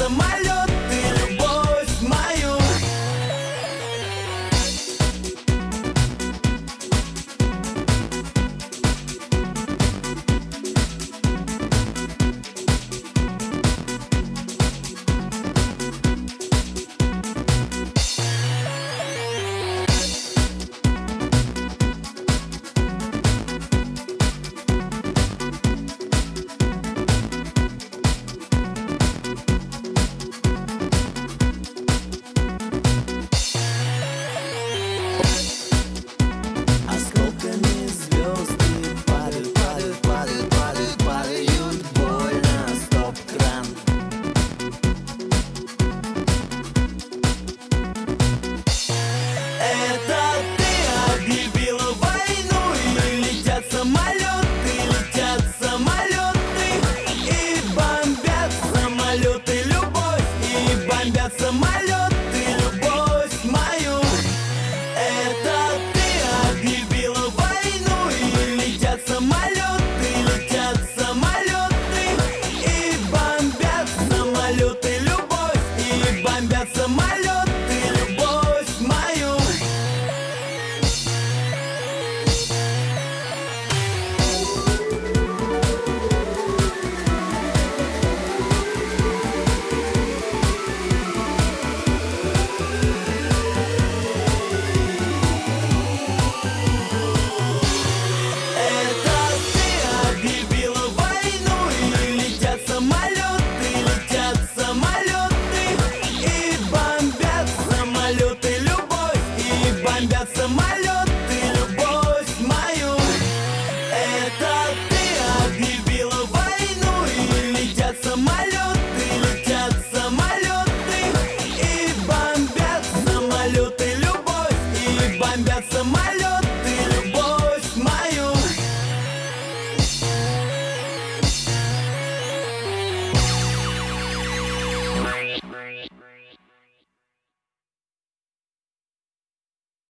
самолеты, любовь мою. Осколками звезды падают, падают, падают, падают, падают. Больно, стоп-кран. Это ты объявила войну, и летят самолеты, и бомбят самолеты, любовь, и бомбят самолеты, любовь мою. Это ты объявила войну, и летят самолеты, и бомбят самолеты, любовь, и бомбят самолеты, любовь мою. Это ты объявила войну, и летят самолеты, и бомбят самолеты, любовь, и бомбят самолеты, любовь мою. Это ты объявила войну, и летят самолеты, и бомбят самолеты, любовь, и бомбят самолеты.